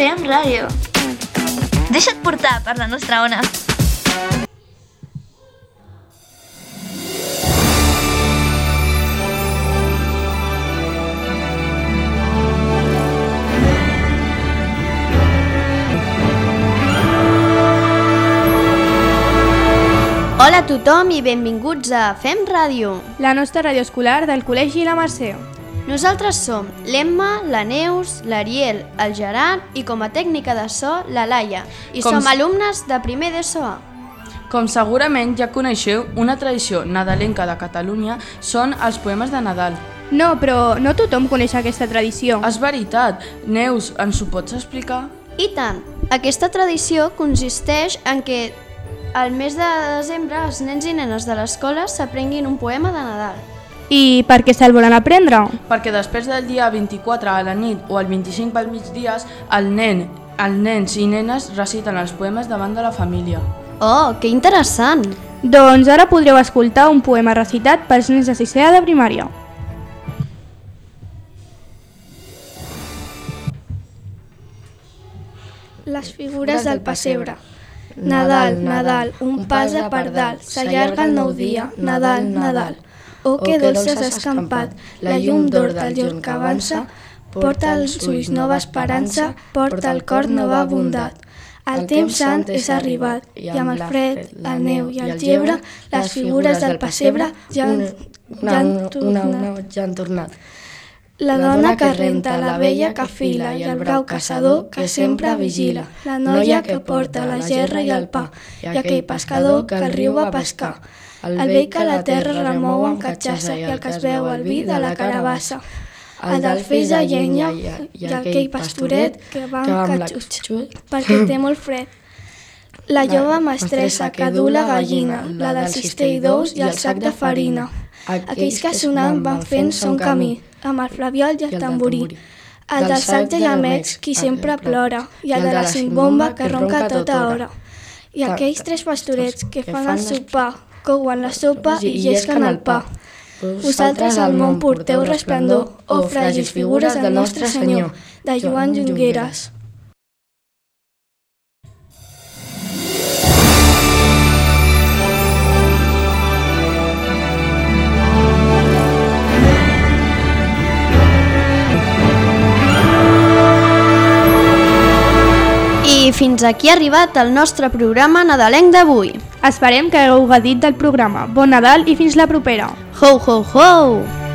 Fem ràdio. Deixa't portar per la nostra ona. Hola a tothom i benvinguts a Fem Ràdio, la nostra ràdio escolar del Col·legi La Mercè. Nosaltres som l'Emma, la Neus, l'Ariel, el Gerard i com a tècnica de so, la Laia. I som alumnes de primer d'ESO A. Com segurament ja coneixeu, una tradició nadalenca de Catalunya són els poemes de Nadal. No, però no tothom coneix aquesta tradició. És veritat. Neus, ens ho pots explicar? I tant. Aquesta tradició consisteix en que al mes de desembre els nens i nenes de l'escola s'aprenguin un poema de Nadal. I per què se'l volen aprendre? Perquè després del dia 24 a la nit o el 25 pel migdia, els nens i nenes reciten els poemes davant de la família. Oh, que interessant! Doncs ara podreu escoltar un poema recitat pels nens de 6è de primària. Les figures del pessebre. Nadal, Nadal, un pas a pardal, s'allarga el nou dia, Nadal, Nadal. Oh, que dolç has escampat, la llum d'or del jorn que avança, porta als ulls nova esperança, porta al cor nova bondat. El temps sant és arribat, i amb el fred, la neu i el gebre, les figures del pessebre ja han tornat. La dona que renta, la vella que fila i el brau caçador que sempre vigila, la noia que porta la gerra i el pa i aquell pescador que al riu va pescar, el vell que la terra remou amb catxassa i el que es veu al vi de la carabassa, el del feix de llenya i aquell pastoret que va amb catxutxut perquè té molt fred. La jove mestressa que du la gallina, la del cistell d'ous i el sac de farina, aquells que sonant van fent son camí, amb el flabiol i el tamborí, el del sac de llamecs, qui sempre plora, i el de la cimbomba que ronca a tota hora, i aquells tres pastorets que fan el sopar, couen la sopa i llesquen el pa. Vosaltres al món porteu resplendor, oh fràgils figures del nostre Senyor, de Joan Llongueras. I fins aquí ha arribat el nostre programa nadalenc d'avui. Esperem que hagueu gaudit del programa. Bon Nadal i fins la propera. Ho, ho, ho!